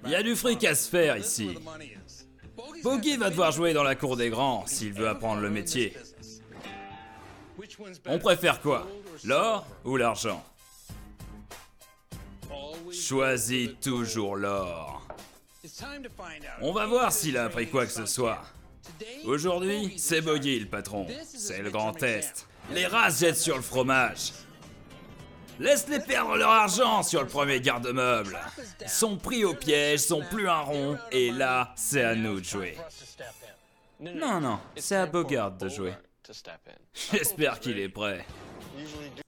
Il y a du fric à se faire ici. Bogey va devoir jouer dans la cour des grands s'il veut apprendre le métier. On préfère quoi? L'or ou l'argent? Choisis toujours l'or. On va voir s'il a appris quoi que ce soit. Aujourd'hui, c'est Bogey le patron. C'est le grand test. Les races jettent sur le fromage. Laisse-les perdre leur argent sur le premier garde-meuble. Ils sont pris au piège, sont plus un rond, et là, c'est à nous de jouer. Non, c'est à Bogart de jouer. J'espère qu'il est prêt.